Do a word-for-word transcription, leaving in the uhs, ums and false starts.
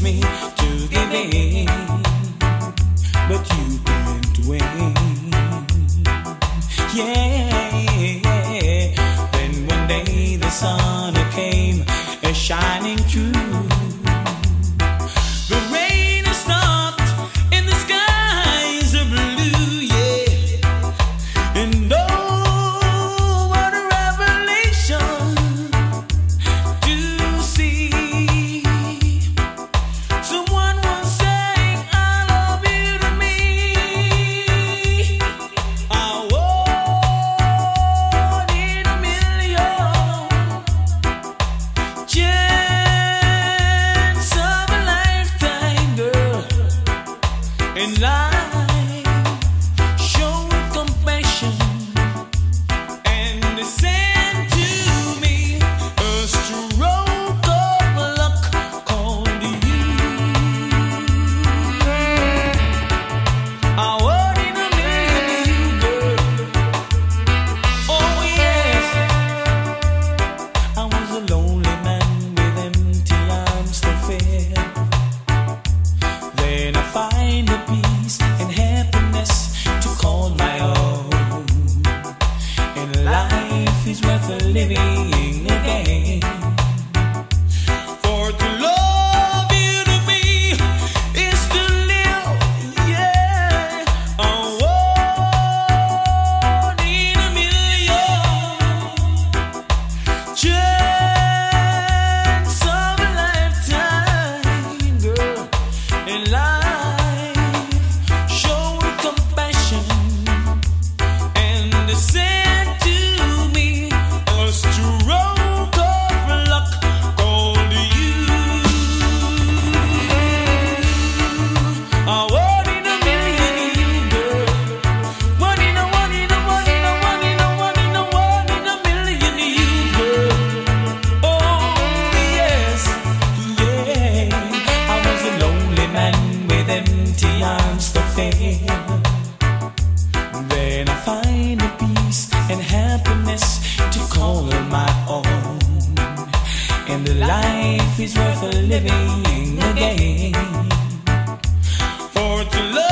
me to give in, but you can't win. Yeah, then one day the sun came shining through. The rain has stopped and the skies are blue, yeah. And oh, what a revelation to see. Someone was saying, I love you to me. I want in a million. Chance of a lifetime, girl. In life, show compassion and send to me a stroke of luck called you. I want in a million, girl. Oh yes, I was a lonely man with empty arms to fill. Then I find a peace and happiness to call my own. And life is worth living again. For to love you to me is to live, yeah. I want in a million. Chance of a lifetime, girl. In life, show compassion and send to me a stroke of luck called you. I want in a million, girl. One in a one in a one in a one in a one in a one in a million, you, girl. Oh yes, yeah. I was a lonely man with empty arms to fill. Then I find a peace and happiness to call my own. And life is worth living again. For to love